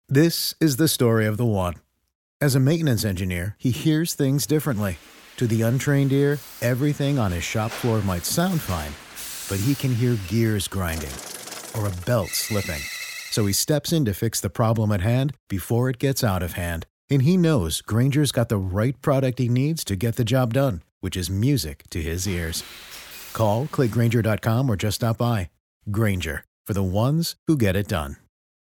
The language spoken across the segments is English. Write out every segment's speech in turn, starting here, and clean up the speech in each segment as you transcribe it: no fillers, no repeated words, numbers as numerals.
This is the story of the one. As a maintenance engineer, he hears things differently. To the untrained ear, everything on his shop floor might sound fine, but he can hear gears grinding or a belt slipping. So he steps in to fix the problem at hand before it gets out of hand. And he knows Grainger's got the right product he needs to get the job done, which is music to his ears. Call, click Grainger.com, or just stop by. Grainger, for the ones who get it done.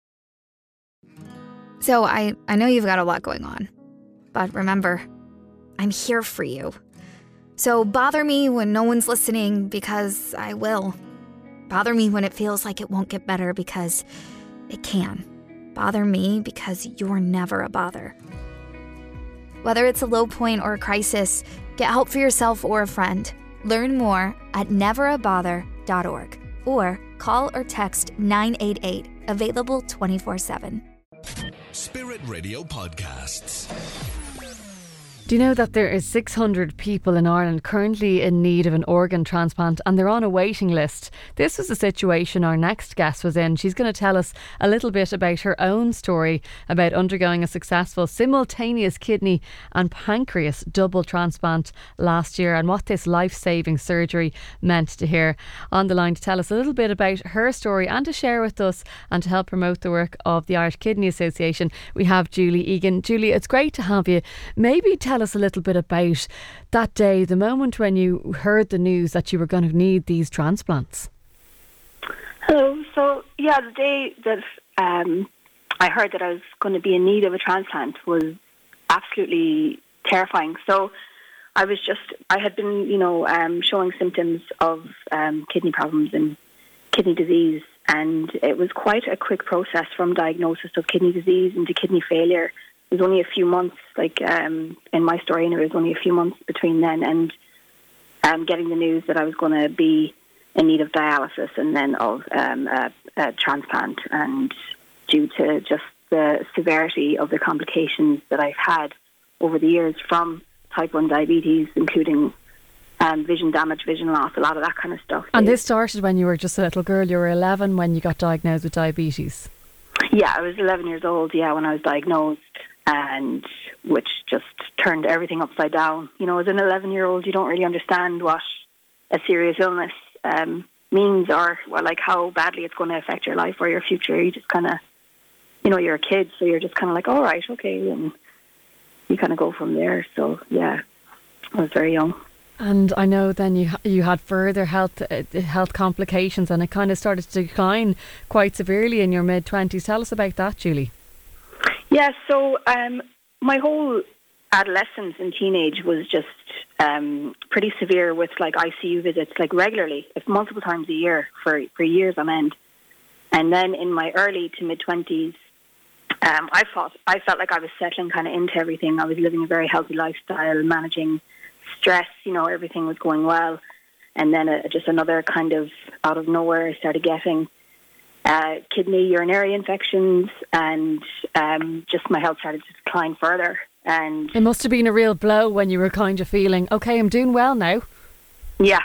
So I know you've got a lot going on, but remember, I'm here for you. So bother me when no one's listening, because I will. Bother me when it feels like it won't get better, because it can. Bother me because you're never a bother. Whether it's a low point or a crisis, get help for yourself or a friend. Learn more at neverabother.org or call or text 988, available 24/7. Spirit Radio Podcasts. Do you know that there is 600 people in Ireland currently in need of an organ transplant, and they're on a waiting list? This was the situation our next guest was in. She's going to tell us a little bit about her own story about undergoing a successful simultaneous kidney and pancreas double transplant last year, and what this life-saving surgery meant to her. On the line to tell us a little bit about her story and to share with us and to help promote the work of the Irish Kidney Association, we have Julie Egan. Julie, it's great to have you. Maybe tell us a little bit about that day, the moment when you heard the news that you were going to need these transplants. Hello. So, the day that I heard that I was going to be in need of a transplant was absolutely terrifying. So I had been, showing symptoms of kidney problems and kidney disease, and it was quite a quick process from diagnosis of kidney disease into kidney failure. It was only a few months, in my story, and it was only a few months between then and getting the news that I was going to be in need of dialysis and then of a transplant. And due to just the severity of the complications that I've had over the years from type 1 diabetes, including vision damage, vision loss, a lot of that kind of stuff. And this started when you were just a little girl. You were 11 when you got diagnosed with diabetes. Yeah, I was 11 years old, when I was diagnosed, and which just turned everything upside down. As an 11-year-old, you don't really understand what a serious illness means or how badly it's going to affect your life or your future. You just kind of, you're a kid, so you're just kind of like, all right, okay, and you kind of go from there. So, yeah, I was very young. And I know then you had further health complications, and it kind of started to decline quite severely in your mid-20s. Tell us about that, Julie. Yeah, so my whole adolescence and teenage was just pretty severe with ICU visits regularly, if multiple times a year for years on end. And then in my early to mid-20s, I felt like I was settling kind of into everything. I was living a very healthy lifestyle, managing stress, everything was going well. And then just another kind of out of nowhere, I started getting kidney urinary infections, and just my health started to decline further. And it must have been a real blow when you were kind of feeling, okay, I'm doing well now. Yeah,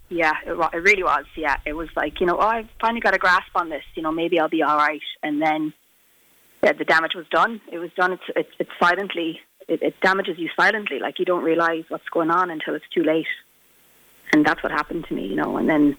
it really was. Yeah, it was like, I finally got a grasp on this, maybe I'll be all right. And then the damage was done. It was done. It's silently, it damages you silently. You don't realise what's going on until it's too late. And that's what happened to me, and then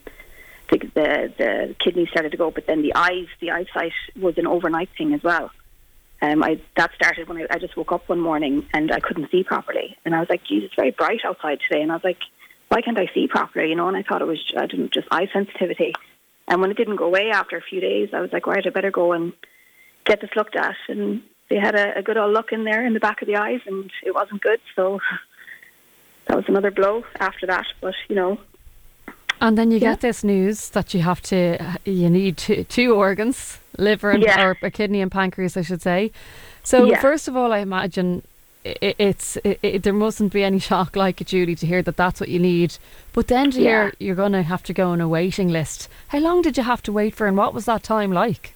the kidney started to go, but then the eyesight was an overnight thing as well. That started when I just woke up one morning and I couldn't see properly, and I was like, "Geez, it's very bright outside today," and I was like, "Why can't I see properly?" And I thought it was just eye sensitivity. And when it didn't go away after a few days, I was like, "Right, I better go and get this looked at." And they had a good old look in there in the back of the eyes, and it wasn't good. So that was another blow after that. But And then you get this news that you need two organs, liver and or a kidney and pancreas, I should say. So first of all, I imagine there mustn't be any shock like it, Julie, to hear that that's what you need. But then to hear you're going to have to go on a waiting list. How long did you have to wait for, and what was that time like?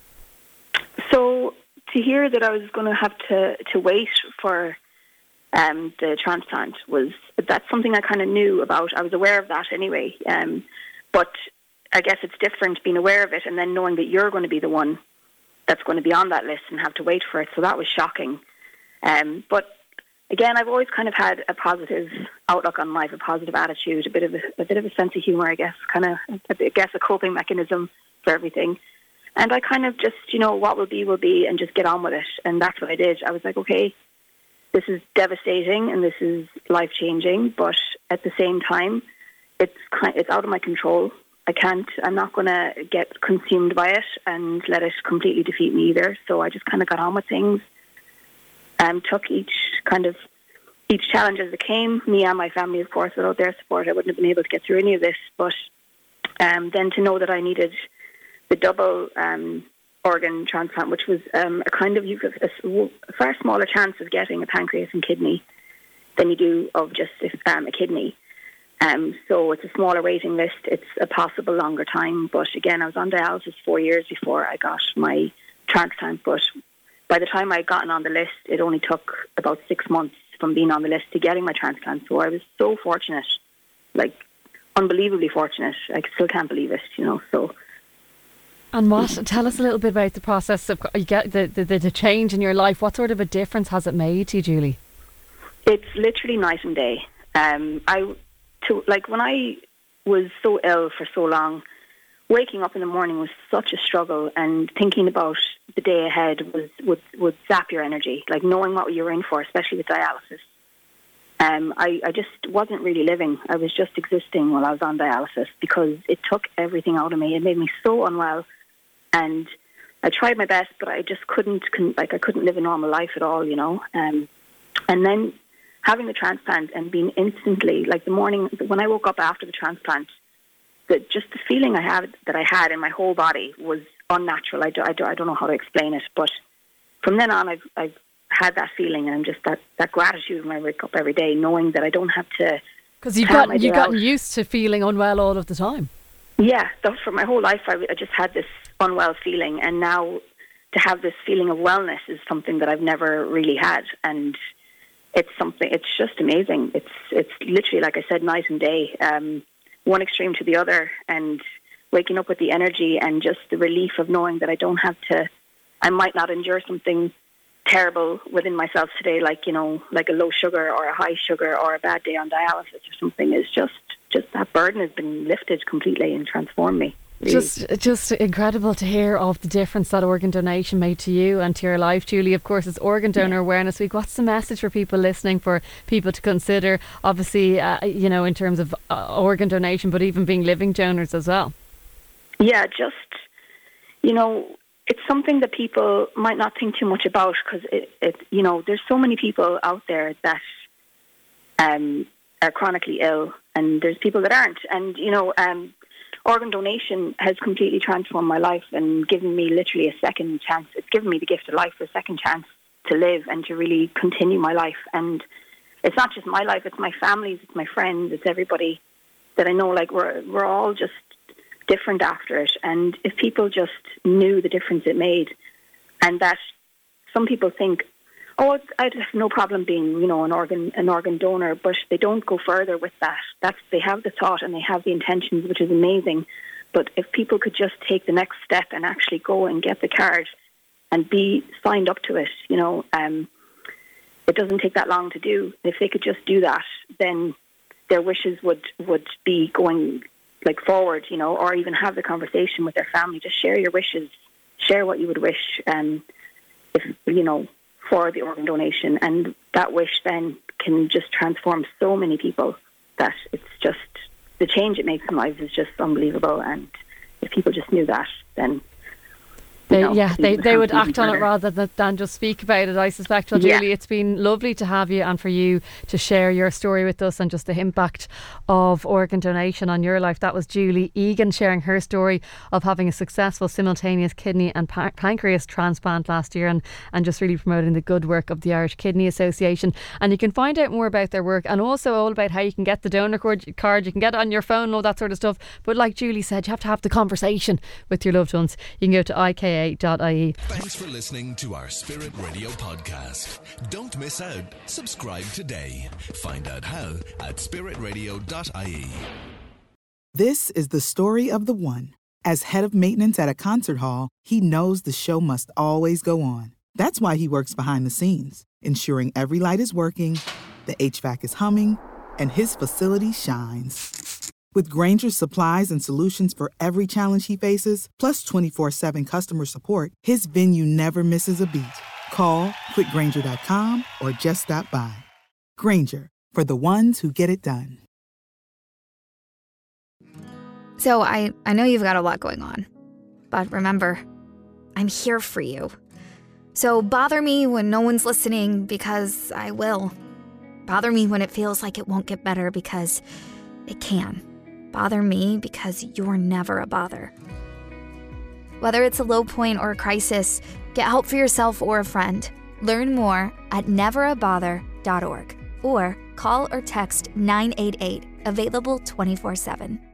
So to hear that I was going to have to wait for the transplant that's something I kind of knew about. I was aware of that anyway. But I guess it's different being aware of it and then knowing that you're going to be the one that's going to be on that list and have to wait for it. So that was shocking. But again, I've always kind of had a positive outlook on life, a positive attitude, a bit of a sense of humour, I guess, a coping mechanism for everything. And I kind of just, what will be, and just get on with it. And that's what I did. I was like, okay, this is devastating and this is life-changing, but at the same time, it's out of my control. I'm not going to get consumed by it and let it completely defeat me either. So I just kind of got on with things. Took each challenge as it came. Me and my family, of course, without their support, I wouldn't have been able to get through any of this. But then to know that I needed the double organ transplant, which was you've got a far smaller chance of getting a pancreas and kidney than you do of just a kidney. So it's a smaller waiting list. It's a possible longer time. But again, I was on dialysis 4 years before I got my transplant. But by the time I'd gotten on the list, it only took about 6 months from being on the list to getting my transplant. So I was so fortunate, like unbelievably fortunate. I still can't believe it, so. And tell us a little bit about the process of you get the change in your life. What sort of a difference has it made to you, Julie? It's literally night and day. When I was so ill for so long, waking up in the morning was such a struggle, and thinking about the day ahead would zap your energy, like knowing what you were in for, especially with dialysis. I just wasn't really living. I was just existing while I was on dialysis because it took everything out of me. It made me so unwell, and I tried my best, but I just couldn't live a normal life at all, And then having the transplant and being instantly, like the morning when I woke up after the transplant, the feeling I had in my whole body was unnatural. I don't know how to explain it, but from then on, I've had that feeling, and I'm just that gratitude when I wake up every day, knowing that I don't have to. Because you've gotten used to feeling unwell all of the time. Yeah, so for my whole life, I just had this unwell feeling, and now to have this feeling of wellness is something that I've never really had, and it's just amazing. It's literally, like I said, night and day, one extreme to the other, and waking up with the energy and just the relief of knowing that I might not endure something terrible within myself today, like a low sugar or a high sugar or a bad day on dialysis or something. Is just that burden has been lifted completely and transformed me. Really. Just incredible to hear of the difference that organ donation made to you and to your life, Julie. Of course, it's Organ Donor Awareness Week. What's the message for people listening, for people to consider, obviously, in terms of organ donation, but even being living donors as well? Yeah, it's something that people might not think too much about, because there's so many people out there that are chronically ill, and there's people that aren't. And organ donation has completely transformed my life and given me literally a second chance. It's given me the gift of life, a second chance to live and to really continue my life. And it's not just my life; it's my family's, it's my friends, it's everybody that I know. Like we're all just different after it. And if people just knew the difference it made, and that some people think, oh, I'd have no problem being, an organ donor, but they don't go further with that. They have the thought and they have the intentions, which is amazing. But if people could just take the next step and actually go and get the card and be signed up to it, it doesn't take that long to do. If they could just do that, then their wishes would be going forward, or even have the conversation with their family. Just share your wishes, share what you would wish, for the organ donation, and that wish then can just transform so many people that it's just the change it makes in lives is just unbelievable. And if people just knew that, then they would act on it rather than just speak about it, I suspect. Well, Julie, it's been lovely to have you and for you to share your story with us and just the impact of organ donation on your life. That was Julie Egan sharing her story of having a successful simultaneous kidney and pancreas transplant last year, and just really promoting the good work of the Irish Kidney Association. And you can find out more about their work and also all about how you can get the donor card. You can get it on your phone and all that sort of stuff. But like Julie said, you have to have the conversation with your loved ones. You can go to IKA.ie. Thanks for listening to our Spirit Radio podcast. Don't miss out. Subscribe today. Find out how at spiritradio.ie. This is the story of the one. As head of maintenance at a concert hall, he knows the show must always go on. That's why he works behind the scenes, ensuring every light is working, the HVAC is humming, and his facility shines. With Grainger's supplies and solutions for every challenge he faces, plus 24/7 customer support, his venue never misses a beat. Call quickgrainger.com or just stop by. Grainger, for the ones who get it done. So I know you've got a lot going on, but remember, I'm here for you. So bother me when no one's listening, because I will. Bother me when it feels like it won't get better, because it can. Bother me because you're never a bother. Whether it's a low point or a crisis, get help for yourself or a friend. Learn more at neverabother.org or call or text 988, available 24/7.